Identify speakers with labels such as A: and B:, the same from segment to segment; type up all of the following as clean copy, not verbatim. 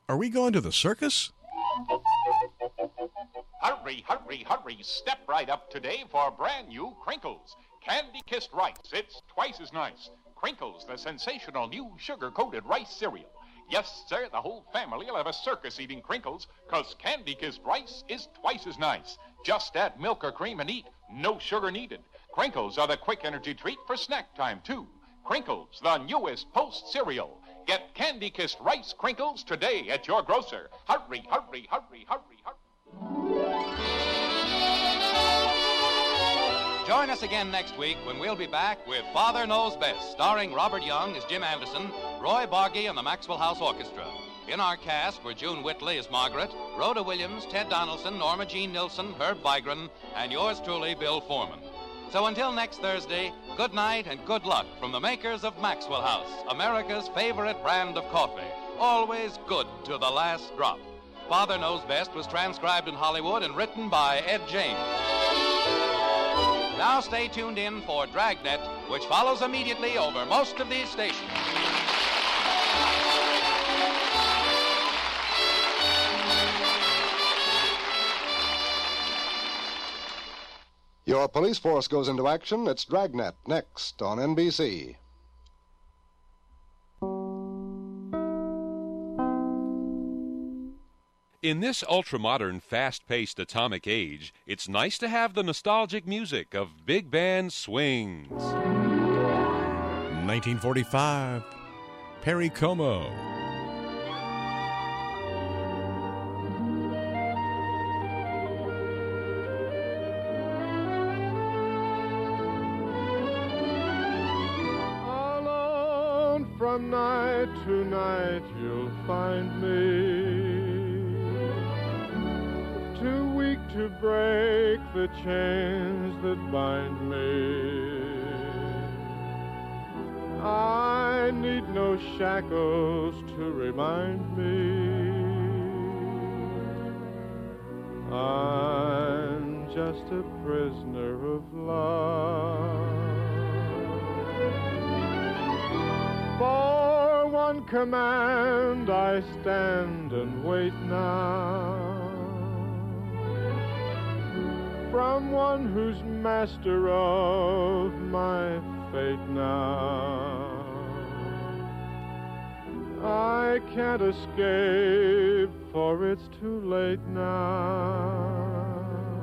A: Are we going to the circus?
B: Hurry, hurry, hurry. Step right up today for brand new Crinkles. Candy-kissed rice. It's twice as nice. Crinkles, the sensational new sugar-coated rice cereal. Yes, sir, the whole family will have a circus eating Crinkles, 'cause candy-kissed rice is twice as nice. Just add milk or cream and eat. No sugar needed. Crinkles are the quick energy treat for snack time, too. Crinkles, the newest Post cereal. Get candy-kissed rice Crinkles today at your grocer. Hurry, hurry, hurry, hurry, hurry.
C: Join us again next week when we'll be back with Father Knows Best, starring Robert Young as Jim Anderson, Roy Bargy and the Maxwell House Orchestra. In our cast were June Whitley as Margaret, Rhoda Williams, Ted Donaldson, Norma Jean Nilsson, Herb Vigran, and yours truly, Bill Foreman. So until next Thursday, good night and good luck from the makers of Maxwell House, America's favorite brand of coffee, always good to the last drop. Father Knows Best was transcribed in Hollywood and written by Ed James. Now stay tuned in for Dragnet, which follows immediately over most of these stations.
D: Your police force goes into action. It's Dragnet, next on NBC.
E: In this ultra-modern, fast-paced atomic age, it's nice to have the nostalgic music of big band swings.
A: 1945, Perry Como.
F: Alone from night to night you'll find me, too weak to break the chains that bind me. I need no shackles to remind me I'm just a prisoner of love. For one command I stand and wait now, from one who's master of my fate now. I can't escape, for it's too late now.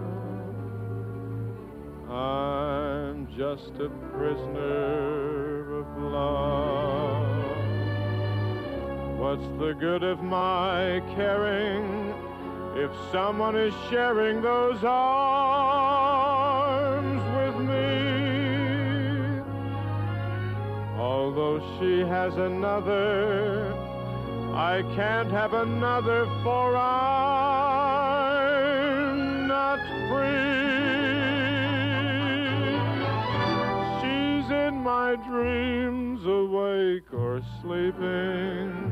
F: I'm just a prisoner of love. What's the good of my caring if someone is sharing those arms with me? Although she has another, I can't have another, for I'm not free. She's in my dreams, awake or sleeping.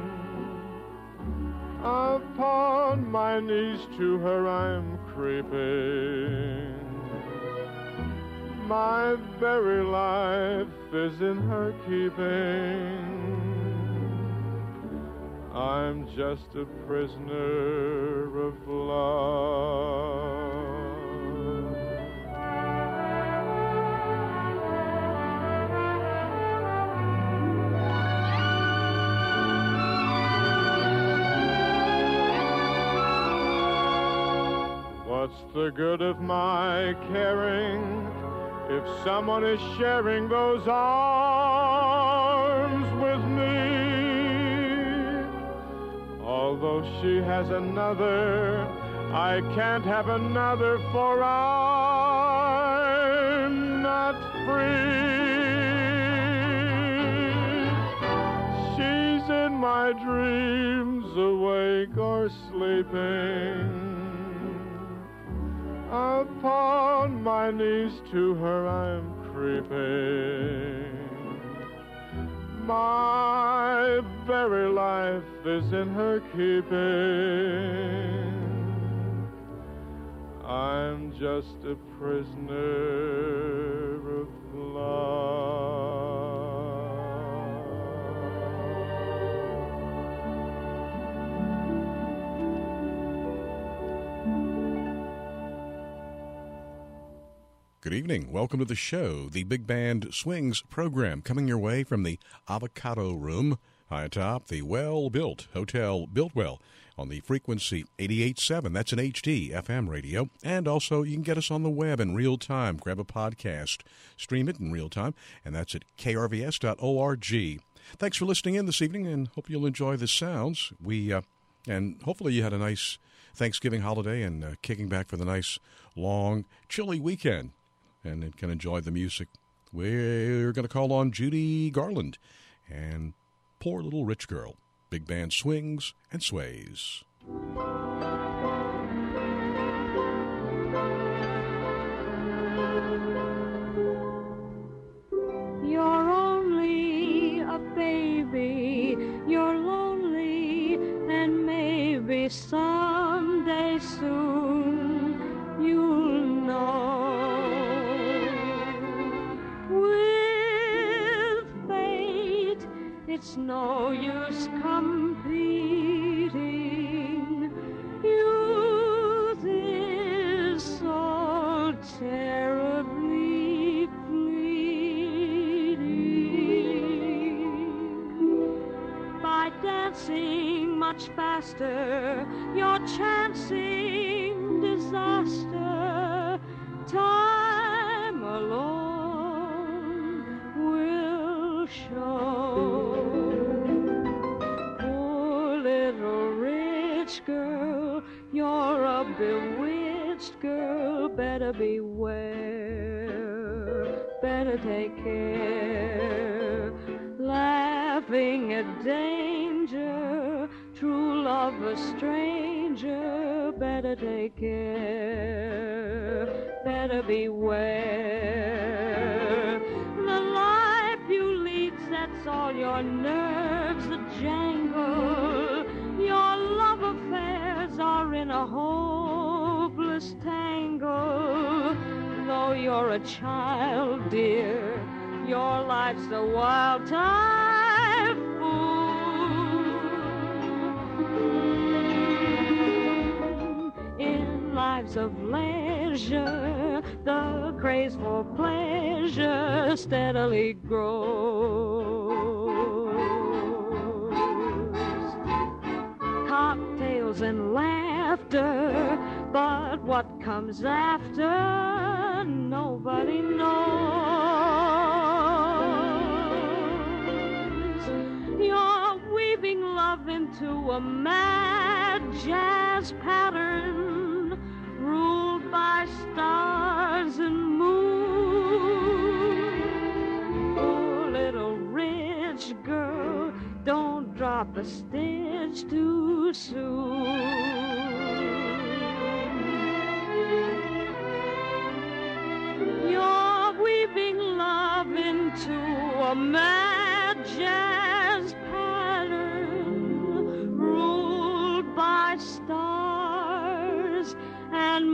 F: Upon my knees to her I'm creeping. My very life is in her keeping. I'm just a prisoner of love. What's the good of my caring if someone is sharing those arms with me? Although she has another, I can't have another, for I'm not free. She's in my dreams, awake or sleeping. Upon my knees to her I'm creeping. My very life is in her keeping. I'm just a prisoner of love.
A: Good evening. Welcome to the show, the Big Band Swings program, coming your way from the Avocado Room, high atop the well-built Hotel Builtwell on the frequency 88.7. That's an HD FM radio. And also, you can get us on the web in real time. Grab a podcast, stream it in real time, and that's at krvs.org. Thanks for listening in this evening, and hope you'll enjoy the sounds. And hopefully you had a nice Thanksgiving holiday and kicking back for the nice, long, chilly weekend, and can enjoy the music. We're going to call on Judy Garland and Poor Little Rich Girl. Big band swings and sways.
G: You're only a baby, you're lonely, and maybe someday soon you'll know. With fate, it's no use competing. Youth is so terribly fleeting. By dancing much faster, you're chancing disaster. Time alone will show. Poor little rich girl, you're a bewitched girl. Better beware, better take care. Laughing at danger, true love a stranger. Better take care, better beware. The life you lead sets all your nerves a jangle. Your love affairs are in a hopeless tangle. Though you're a child, dear, your life's a wild typhoon. In lives of leisure, the craze for pleasure steadily grows. Cocktails and laughter, but what comes after, nobody knows. You're weaving love into a mad jazz pattern, ruled by stars and moon. Poor little rich girl, don't drop a stitch too soon. You're weaving love into a mad jazz pattern, ruled by stars and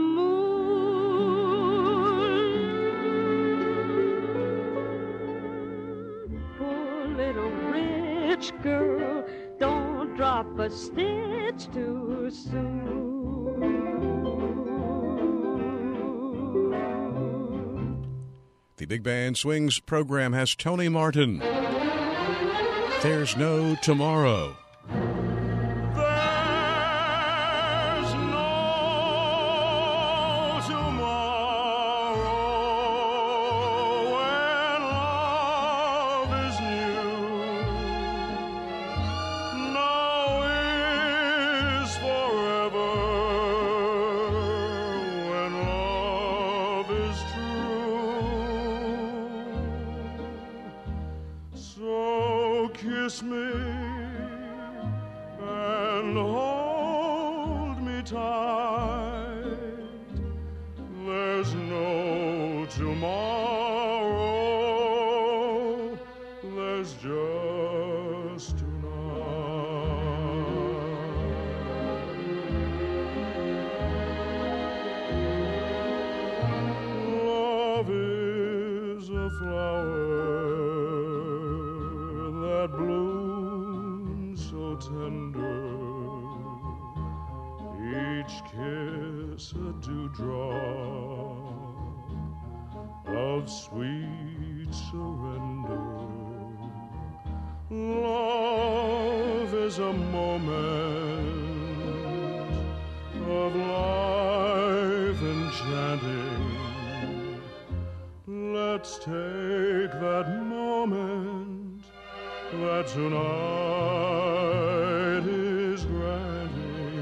G: moon. Poor little rich girl, don't drop a stitch too soon.
A: The Big Band Swings program has Tony Martin. There's no tomorrow.
F: There's no tomorrow when love is new. Now is forever when love is true. So kiss me and hold me tight. There's no tomorrow, there's just tonight. Love is a flower that blooms so tender, each kiss a dewdrop of sweet surrender. Love is a moment of life enchanting. Let's take that moment that tonight is granting.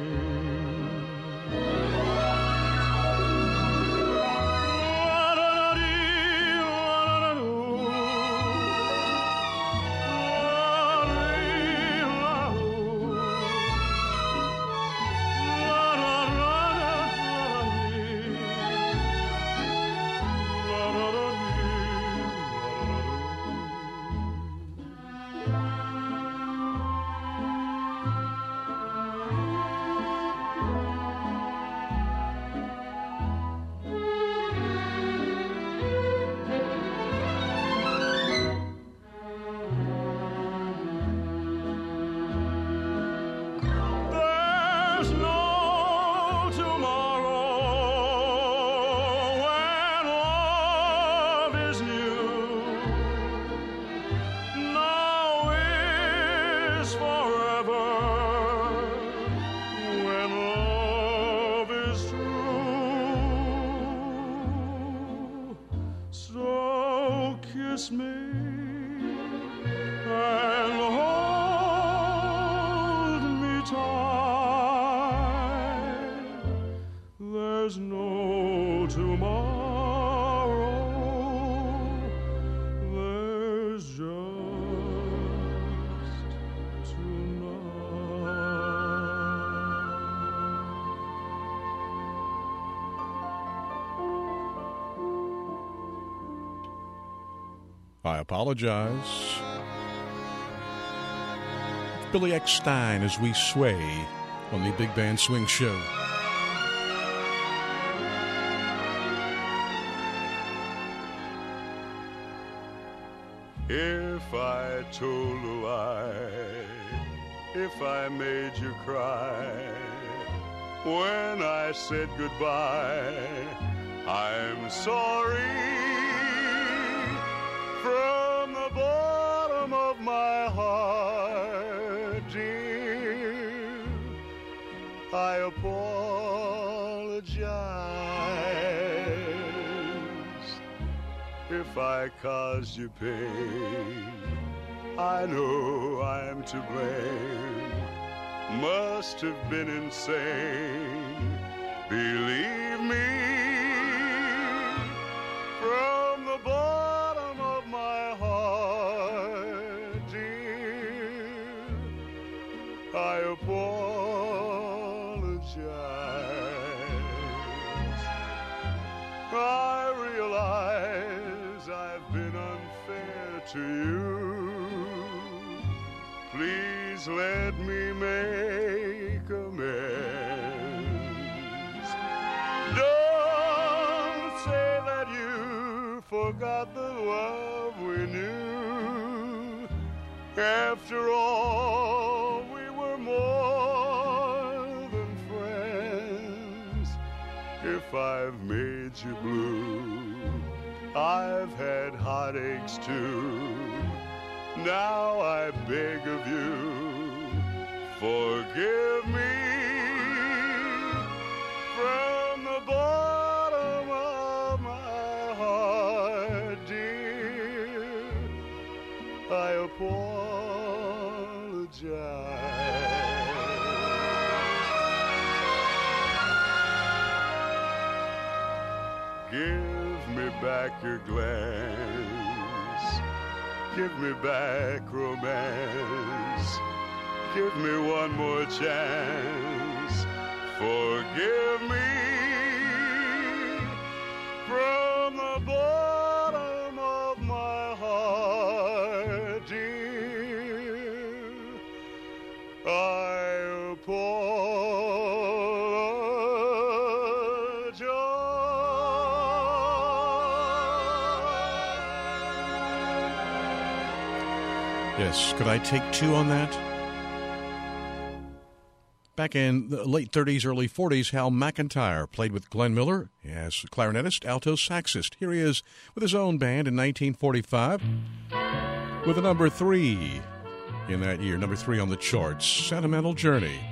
A: I apologize. Billy X. Stein as we sway on the Big Band Swing Show.
H: If I told a lie, if I made you cry, when I said goodbye, I'm sorry. From the bottom of my heart, dear, I apologize. If I caused you pain, I know I'm to blame. Must have been insane, believe me. From the bottom of my heart, dear, I apologize. I realize I've been unfair to you. Please let me make amends. Don't say that you forgot the love we knew. After all, we were more than friends. If I've made you blue, I've had heartaches too. Now I beg of you, forgive me. From the bottom of my heart, dear, I apologize. Give me back your glance, give me back romance, give me one more chance, forgive me. From the bottom of my heart, dear, I apologize.
A: Yes, could I take two on that? Back in the late 30s, early 40s, Hal McIntyre played with Glenn Miller as clarinetist, alto saxist. Here he is with his own band in 1945 with a number 3 in that year, number 3 on the charts, Sentimental Journey.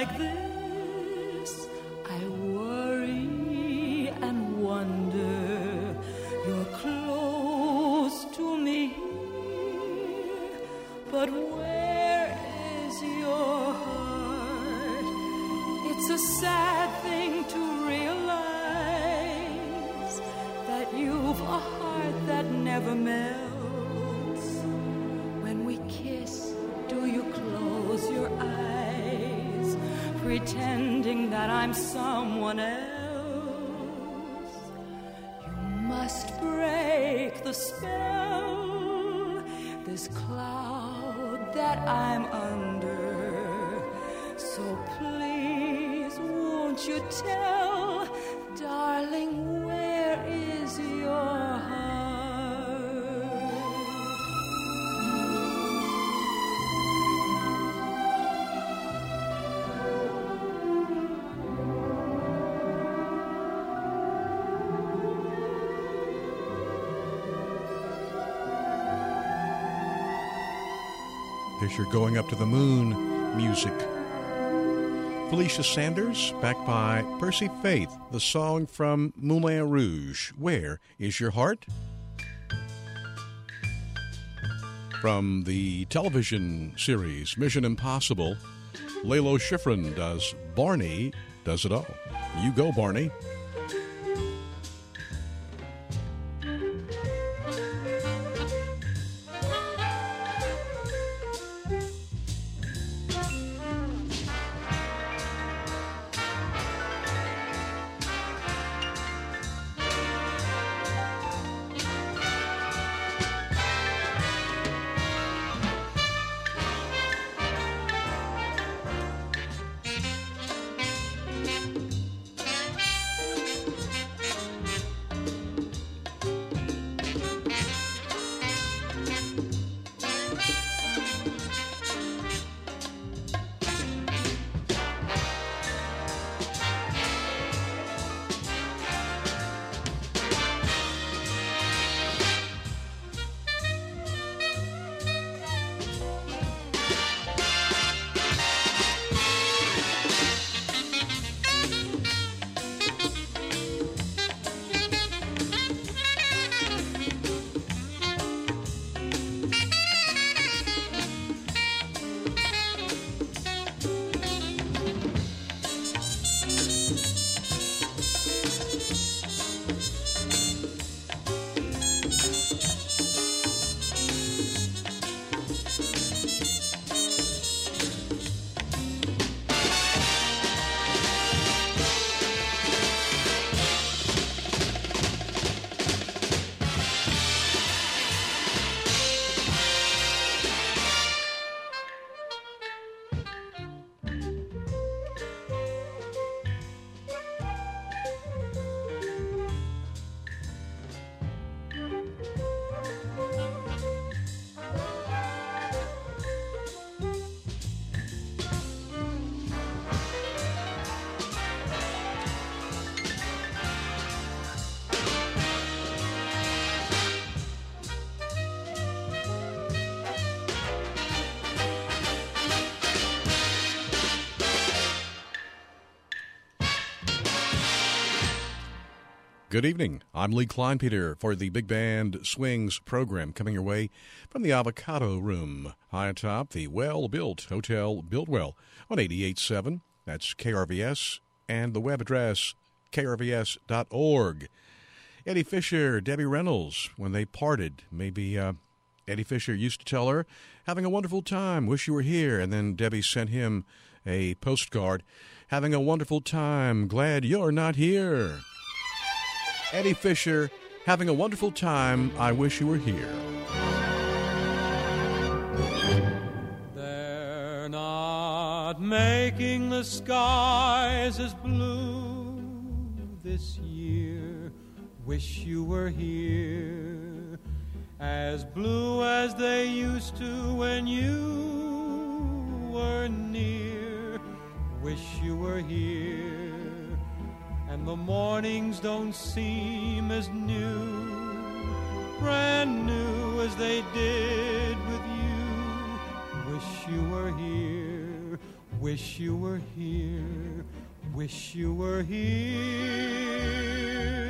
I: like this, I worry and wonder. You're close to me, but where is your heart? It's a sad thing to realize that you've a heart that never melts. When we kiss, do you close your eyes, pretending that I'm someone else? You must break the spell, this cloud that I'm under. So please, won't you tell, darling, where is your heart?
A: Fisher Going Up to the Moon music. Felicia Sanders, backed by Percy Faith, the song from Moulin Rouge, Where Is Your Heart? From the television series Mission Impossible, Lalo Schifrin does Barney Does It All. You go, Barney. Good evening. I'm Lee Kleinpeter for the Big Band Swings program, coming your way from the Avocado Room, high atop the well-built Hotel Buildwell on 88.7. That's KRVS, and the web address krvs.org. Eddie Fisher, Debbie Reynolds, when they parted, maybe Eddie Fisher used to tell her, having a wonderful time, wish you were here, and then Debbie sent him a postcard, having a wonderful time, glad you're not here. Eddie Fisher, having a wonderful time, I wish you were here.
J: They're not making the skies as blue this year. Wish you were here. As blue as they used to when you were near. Wish you were here. And the mornings don't seem as new, brand new as they did with you. Wish you were here. wish you were here, wish you were here.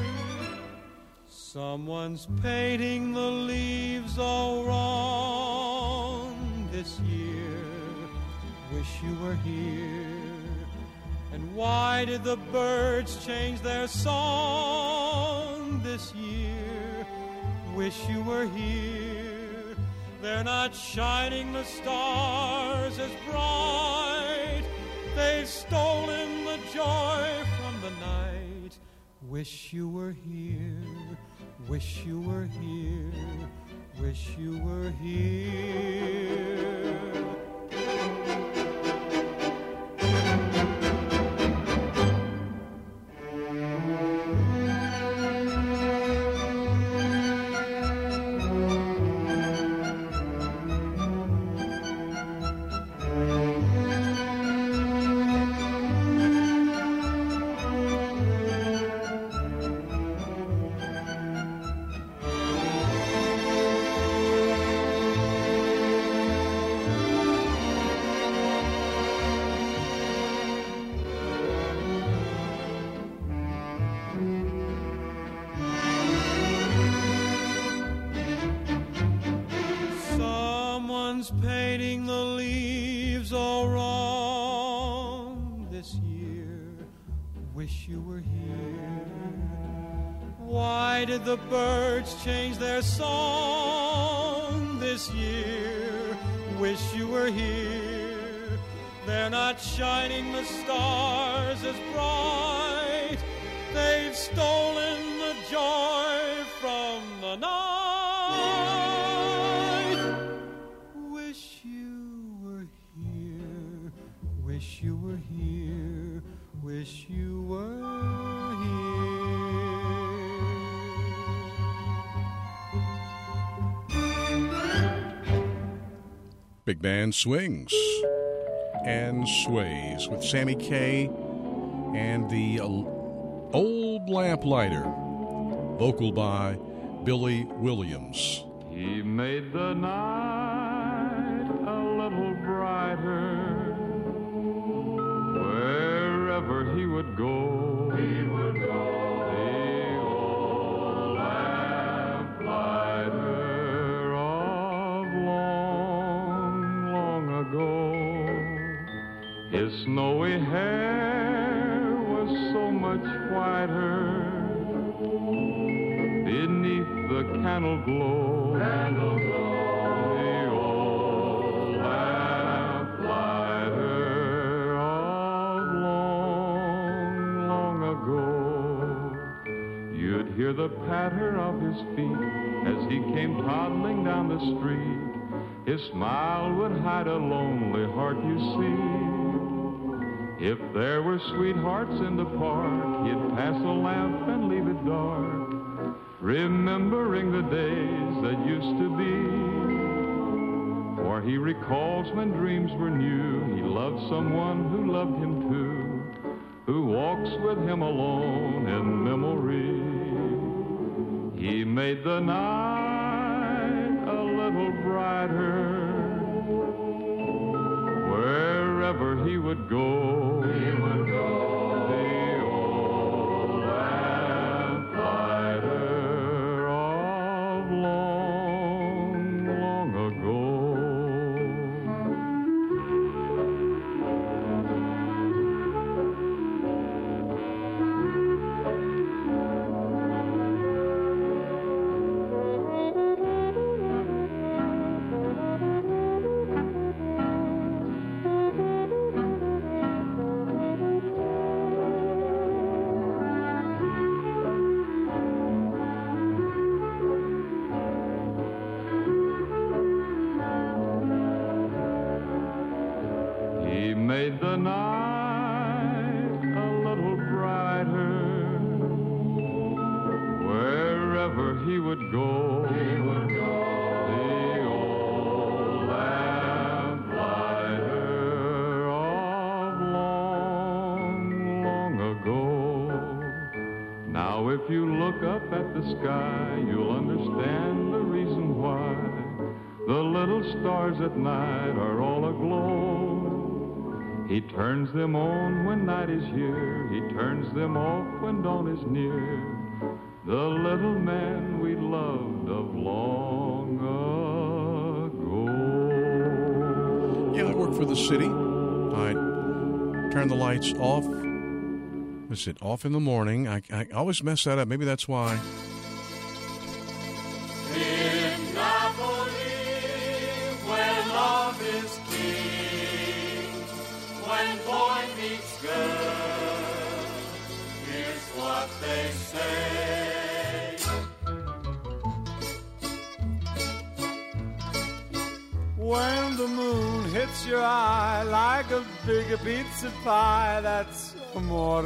J: Someone's painting the leaves all wrong this year, wish you were here. And why did the birds change their song this year? Wish you were here. They're not shining the stars as bright. They've stolen the joy from the night. Wish you were here. Wish you were here. Wish you were here. Painting the leaves all wrong this year. Wish you were here. Why did the birds change their song this year? Wish you were here. They're not shining the stars as bright. They've stolen the joy from the night. Wish you were here, wish you were here.
A: Big Band swings and sways with Sammy Kaye and the Old Lamplighter, vocal by Billy Williams.
F: He made the night a little brighter. Wherever he would go, the old lamplighter of long, long ago. His snowy hair was so much whiter beneath the candle glow. Hear the patter of his feet as he came toddling down the street. His smile would hide a lonely heart, you see. If there were sweethearts in the park, he'd pass a lamp and leave it dark, remembering the days that used to be. For he recalls when dreams were new, he loved someone who loved him too, who walks with him alone in memory. He made the night a little brighter. Wherever he would go, the old lamplighter of long, long ago. Made the night a little brighter. Wherever he would go, the old lamplighter of long, long ago. Now if you look up at the sky, you'll understand the reason why the little stars at night are all aglow. He turns them on when night is here. He turns them off when dawn is near. The little man we loved of long ago.
A: Yeah, I work for the city. I turn the lights off. Is it off in the morning? I always mess that up. Maybe that's why.
H: In Napoli, where love is king, when boy meets girl, here's what they say.
J: When the moon hits your eye like a big pizza pie, that's amore.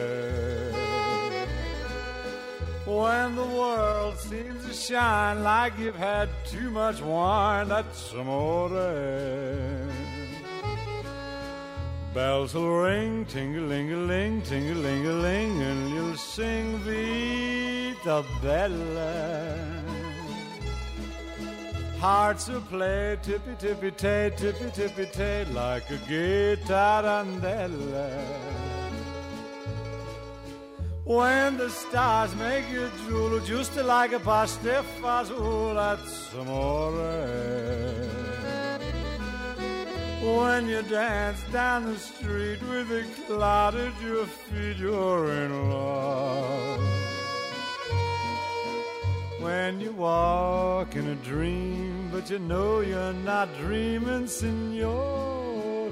J: When the world seems to shine like you've had too much wine, that's amore. Bells will ring, ting-a-ling-a-ling, ting-a-ling-a-ling, and you'll sing Vita Bella. Hearts will play tippy-tippy-tay, tippy-tippy-tay, like a gay tarantella. When the stars make you drool, just like a pasta fazool, that's amore. When you dance down the street with a cloud at your feet, you're in love. When you walk in a dream, but you know you're not dreaming, signore.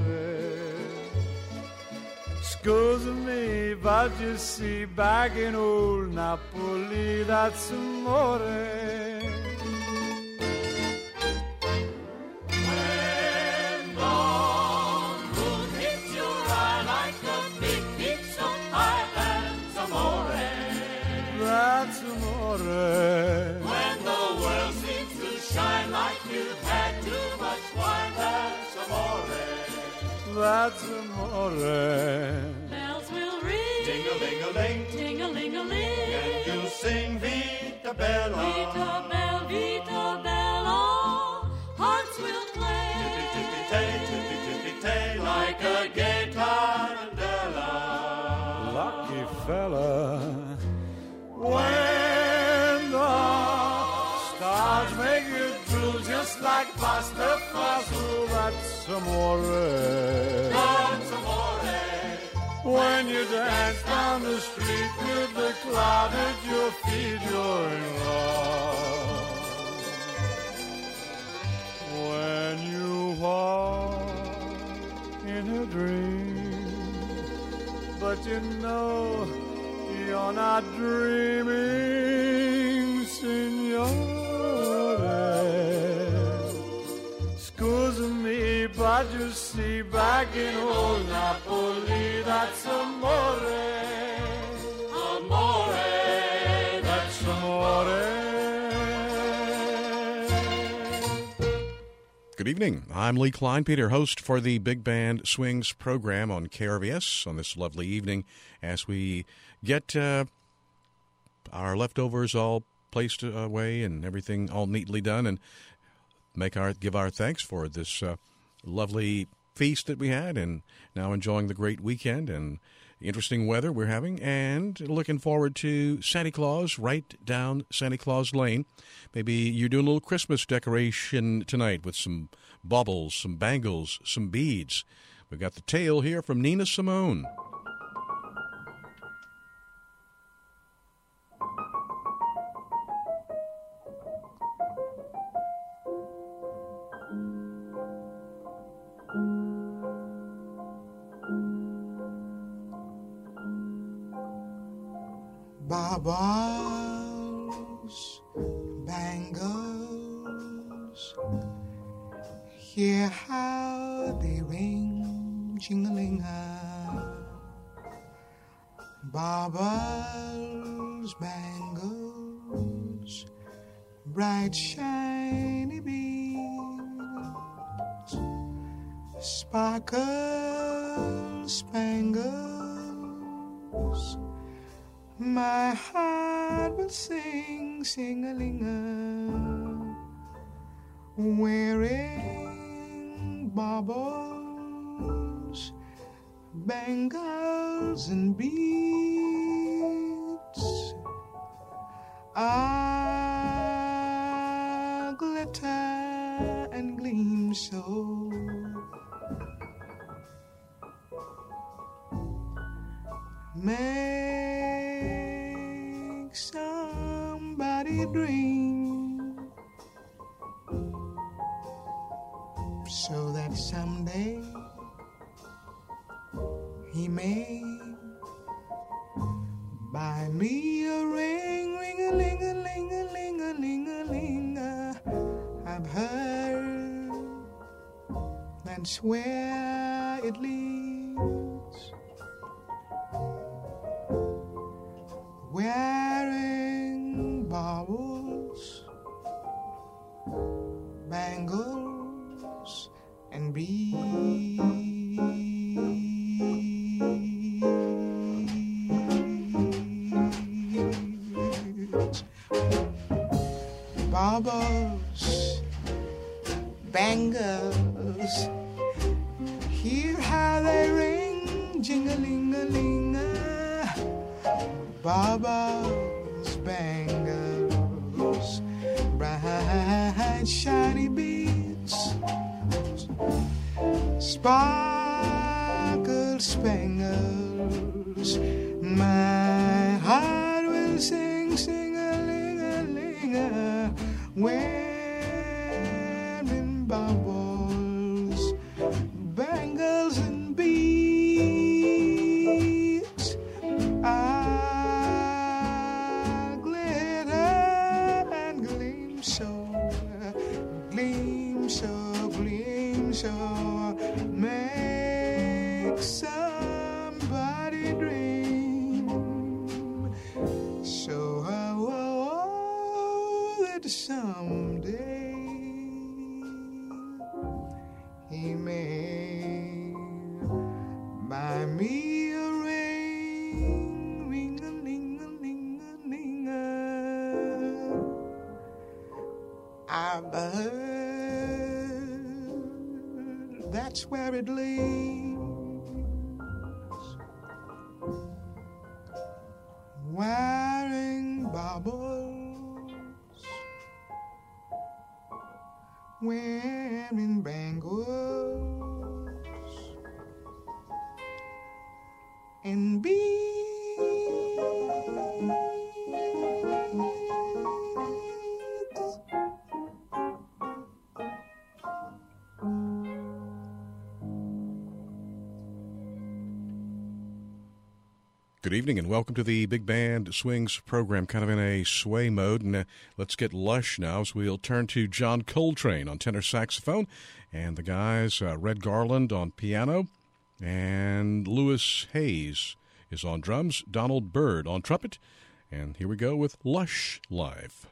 J: Scusa me, but you see, back in old Napoli, that's amore.
H: When the moon hits your eye like a big pizza pie, that's amore.
J: That's amore.
H: When the world seems to shine like you've had too much wine, that's amore.
J: That's amore.
G: Bells will ring,
H: Ting-a-ling-a-ling,
G: ting-a-ling-a-ling,
H: and you'll sing Vita Bella.
G: Vita Bella, Vita Bella. Hearts will play,
H: Tippy-tippy-tay, tippy-tippy-tay, like a gay tarantella.
J: Lucky fella. When the stars make you drool just like pasta fazool, that's amore.
H: That's amore.
J: When you dance down the street with the cloud at your feet, you're in love. When you walk in a dream, but you know you're not dreaming, signore. Scusa me, but you see, back in old Napoli, that's amore.
H: Amore.
J: That's amore.
A: Good evening. I'm Lee Kleinpeter, host for the Big Band Swings program on KRVS on this lovely evening as we get our leftovers all placed away and everything all neatly done and give our thanks for this lovely feast that we had and now enjoying the great weekend and interesting weather we're having and looking forward to Santa Claus right down Santa Claus Lane. Maybe you're doing a little Christmas decoration tonight with some baubles, some bangles, some beads. We've got the tale here from Nina Simone.
K: Baubles, bangles, hear how they ring, jingling-a. Baubles, bangles, bright shiny beams, sparkle, spangles. My heart will sing, sing-a-ling-a, wearing baubles bangles and beads glitter and gleam so. Make somebody dream so that someday he may buy me a ring, ring-a-ling-a-ling-a-ling-a-ling-a-ling. I've heard that's where it leads. Wearing baubles, bangles, and beads. Baubles, bangles, hear how they ring, jing-a-ling-a-ling-a. Baubles, bangles, bright shiny beads, sparkle spangles. My heart will sing, sing-a-ling-a-ling-a, wearing baubles, bangles and beads. Gleam so, make somebody dream so that someday he may buy me a ring, ring-a-ling-a-ling-a-ling-a. I've heard that's where it leads. Wearing baubles, wearing bangles, and beads.
A: Good evening and welcome to the Big Band Swings program, kind of in a sway mode. And let's get lush now as we'll turn to John Coltrane on tenor saxophone and the guys, Red Garland on piano, and Louis Hayes is on drums, Donald Byrd on trumpet. And here we go with Lush Live.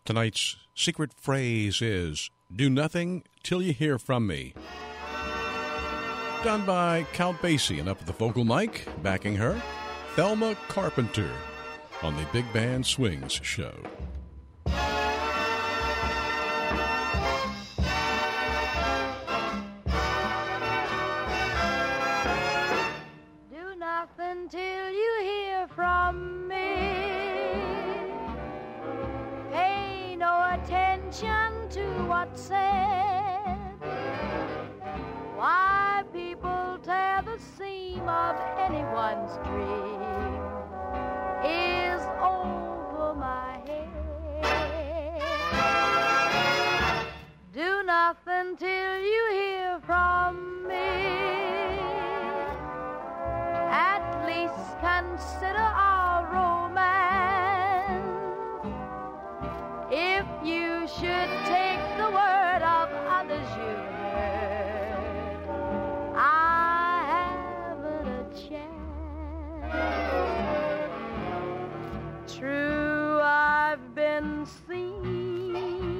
A: Tonight's secret phrase is, "Do nothing till you hear from me." Done by Count Basie, and up at the vocal mic, backing her, Thelma Carpenter on the Big Band Swings show.
G: Do nothing till you hear from me. Pay no attention to what's said. Why people tear the seam of anyone's dream is over my head. Do nothing till you hear from me. At least consider our romance. If you should take the word of others you heard, I haven't a chance. True, I've been seen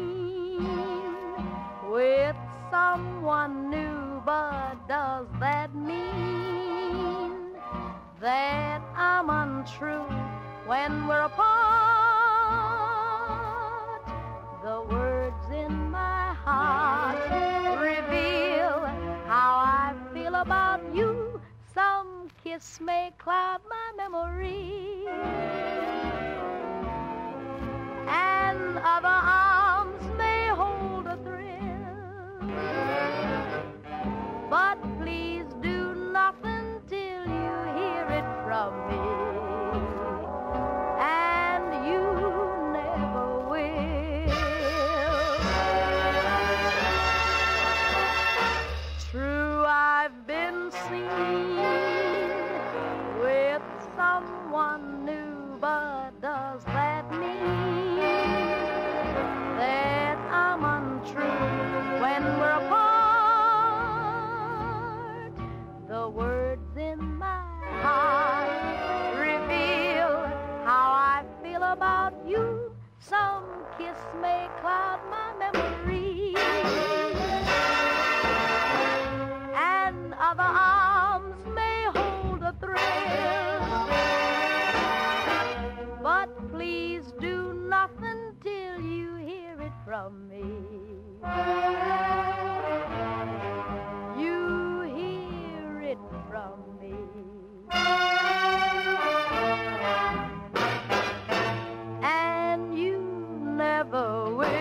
G: with someone new, but does that mean that I'm untrue when we're apart? The words in my heart reveal how I feel about you. Some kiss may cloud my memory, and other arms may hold a thrill. But please do nothing till you hear it from me, and you never will. True, I've been seen with someone new, but does that mean that I'm untrue when we're apart? The words in my heart reveal how I feel about you. Some kiss may cloud my memory, and other arms may hold a thrill. But please do nothing till you hear it from me. You hear it from me. And you never will.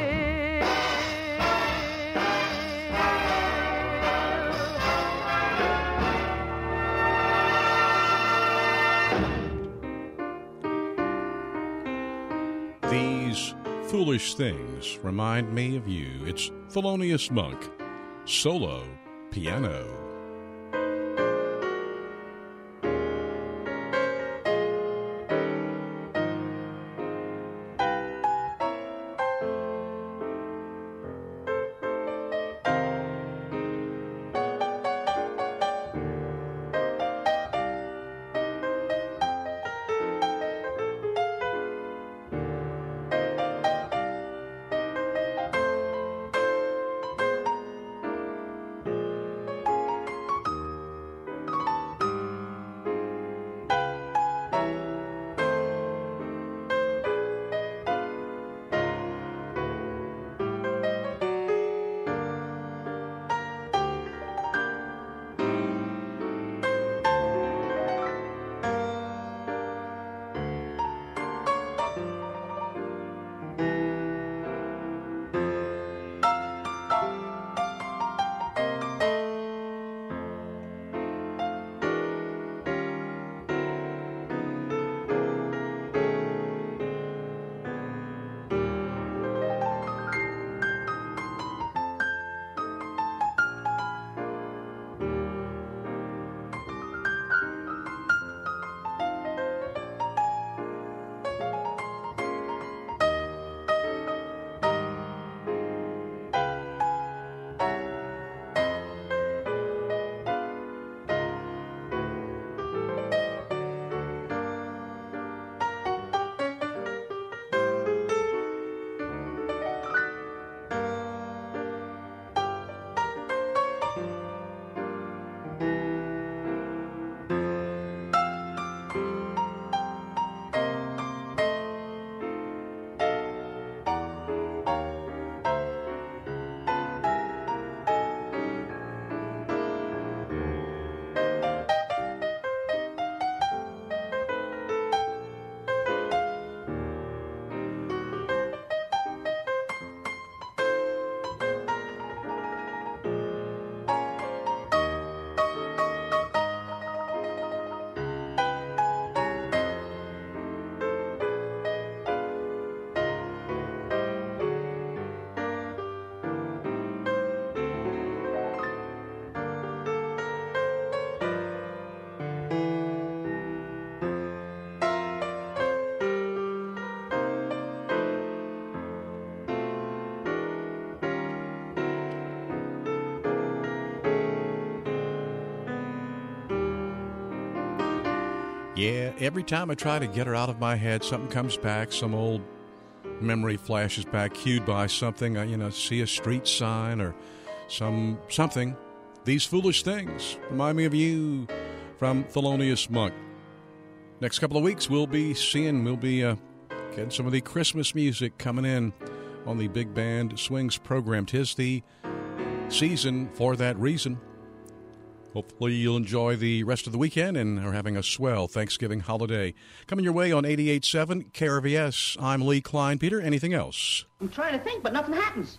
A: These foolish things remind me of you. It's Thelonious Monk, solo piano. Yeah, every time I try to get her out of my head, something comes back, some old memory flashes back, cued by something, see a street sign or something. These Foolish Things remind me of you from Thelonious Monk. Next couple of weeks, we'll be getting some of the Christmas music coming in on the Big Band Swings program. 'Tis the season for that reason. Hopefully you'll enjoy the rest of the weekend and are having a swell Thanksgiving holiday. Coming your way on 88.7 KRVS. I'm Lee Klein. Peter, anything else?
L: I'm trying to think, but nothing happens.